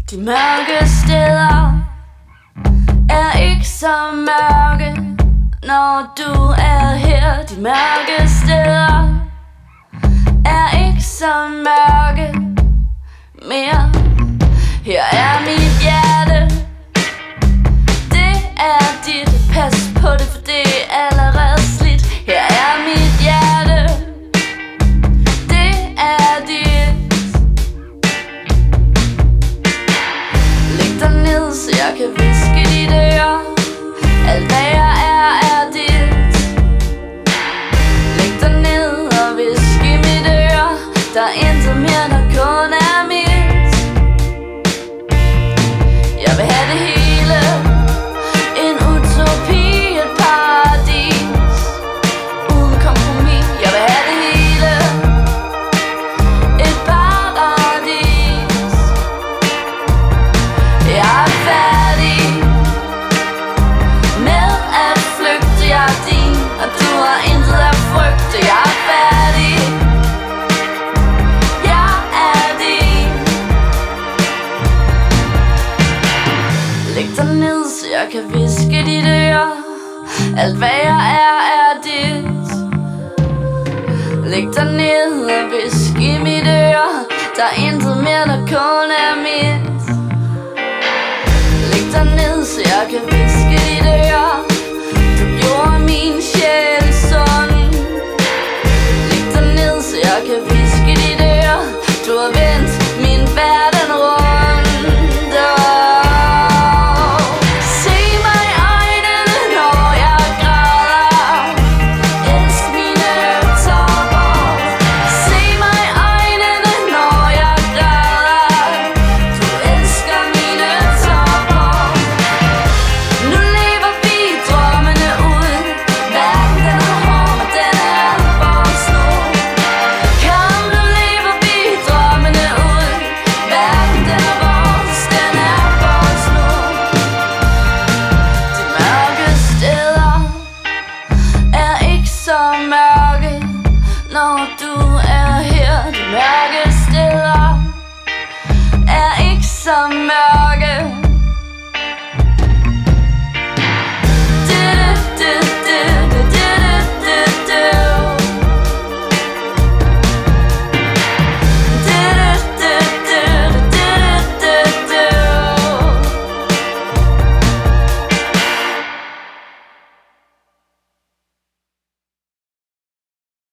De mørke steder er ikke så mørke, når du er her. De mørke steder er ikke så mørke mere. Her er mit hjerte, det er dit. Pas på det, for det er allerede slidt. Her er mit hjerte, det er dit. Læg dig ned, så jeg kan hviske dit øre. Alt hvad jeg er dit. Læg dig ned og hvisk i mit øre. Der er intet mere, der kun er mit. Jeg vil have det hele, en utopi, et paradis uden kompromis. Jeg vil have det hele, et paradis. Jeg er færdig med at flygte. Jeg er din, og du har intet at frygte. Jeg er færdig, jeg er din. Læg dig ned, så jeg kan hviske dit øre. Alt hvad jeg er dit. Læg dig ned og hvisk i mit øre. Der er intet mere, der kun er mit. Læg dig ned, så jeg kan hviske dit øre.